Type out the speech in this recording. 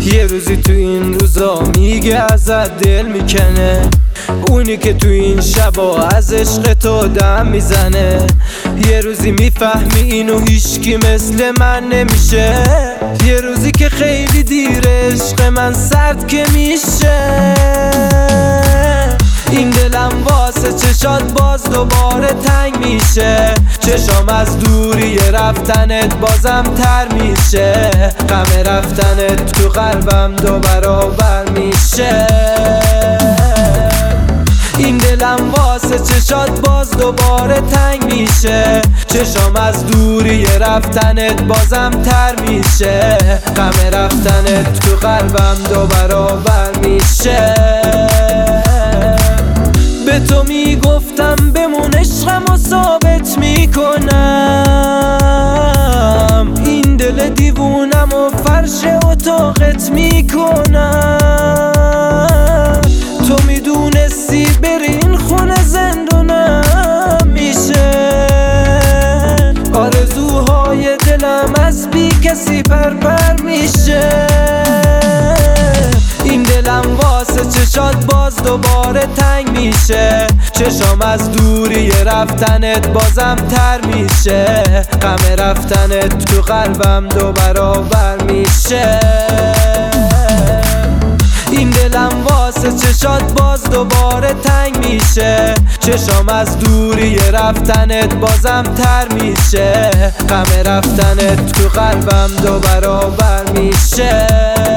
یه روزی تو این روزا میگه ازت دل میکنه، اونی که تو این شبا از عشق تو دم میزنه. یه روزی میفهمی اینو هیچکی مثل من نمیشه، یه روزی که خیلی دیر عشق من سرد که میشه. این دلم واسه چشات باز دوباره تنگ میشه، چشام از دوری رفتنت بازم تر میشه، غم رفتنت تو قلبم 2 برابر میشه. این دلم واسه چشات باز دوباره تنگ میشه، چشام از دوری رفتنت بازم تر میشه، غم رفتنت تو قلبم 2 برابر میشه. به تو میگفتم بمون عشقمو ثابت میکنم، این دل دیوونمو فرش اتاقت میکنم. تو میدونستی بری این خونه زندونم میشه، آرزوهای دلم از بی کسی پرپر میشه. این دلم واسه چشات باز دوباره تنگ میشه، چشام از دوری رفتنت بازم تر میشه، غم رفتنت تو قلبم 2 برابر میشه. این دلم واسه چشات باز دوباره تنگ میشه، چشام از دوری رفتنت بازم تر میشه، غم رفتنت تو قلبم 2 برابر میشه.